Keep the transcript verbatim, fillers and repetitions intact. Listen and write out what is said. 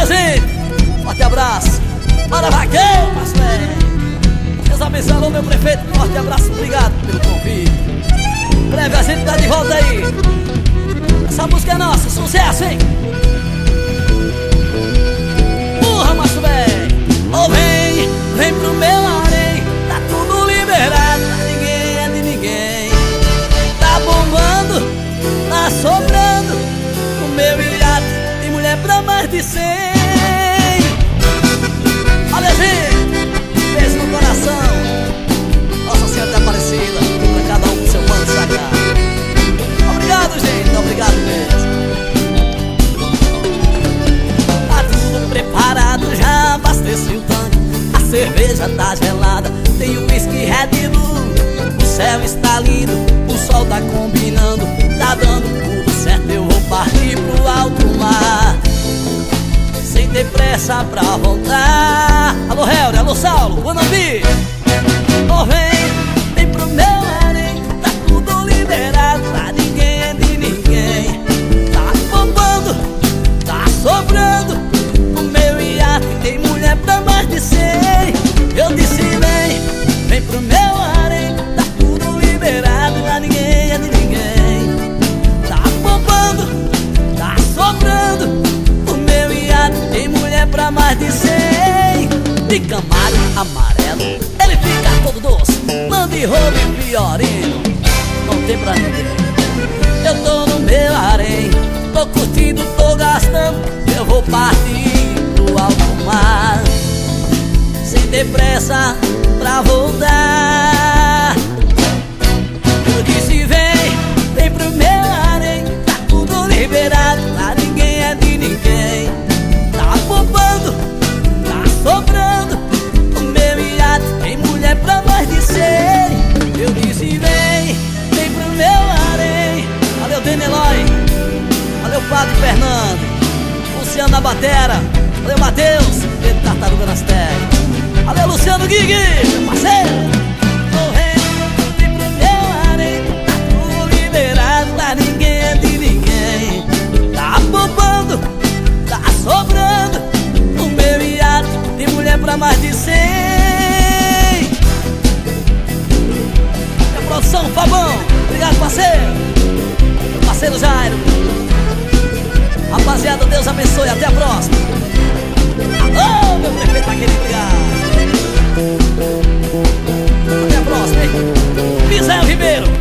Valeu, gente! Forte abraço! Bora, vaqueiro, mas bem! Deus abençoe, alô, meu prefeito. Forte abraço, obrigado pelo convite. Breve a gente tá de volta aí. Essa música é nossa, sucesso, hein? Porra, mas bem! Ô, vem, vem pro meu harém. Tá tudo liberado, ninguém é de ninguém. Tá bombando, tá sobrando. O meu iate tem mulher pra mais de cem. Olha, gente, beijo no coração. Nossa Senhora da Aparecida, pra cada um do seu manto sagrado. Obrigado, gente, obrigado mesmo. Tá tudo preparado, já abasteci o tanque. A cerveja tá gelada, tem o whisky Red Bull. O céu está lindo, o sol tá combinando. Tá dando tudo certo, eu vou partir pro alto mar. Sem ter pressa pra voltar. Alô, Helder, alô, Saulo, vou não vir. Oh, vem, vem pro meu harém. Tá tudo liberado, tá ninguém é de ninguém. Tá bombando, tá sobrando. O meu iate tem mulher pra mais de cem. Eu disse vem, vem pro meu harém. Tá tudo liberado, tá ninguém é de ninguém. Tá bombando, tá sobrando. O meu iate tem mulher pra mais de cem. De Camaro amarelo, ele fica todo doce. Mande roubo e piorino, não tem pra ninguém. Eu tô no meu harém, tô curtindo, tô gastando. Eu vou partir pro alto mar, sem ter pressa pra voltar. Eu disse vem, vem pro meu harém. Tá tudo liberado, tá ninguém é de ninguém. Tá bombando, tá sobrando. O meu iate tem mulher pra mais de cem. Eu disse vem, vem pro meu harém. Valeu, Deneloy, valeu, Padre Fernando, Luciano da batera, valeu, Matheus, Pedro Tartaruga nas terras. Valeu, Luciano Guigui, meu parceiro. Oh, vem, vem pro meu harém. Tá tudo liberado, tá ninguém é de ninguém. Tá bombando, tá sobrando. O meu iate tem mulher pra mais de cem. Minha produção, Fabão, obrigado, parceiro. Meu parceiro Jairo. Rapaziada, Deus abençoe, até a próxima. Alô, meu prefeito aquele ligado. Até a próxima, hein? Misael Ribeiro.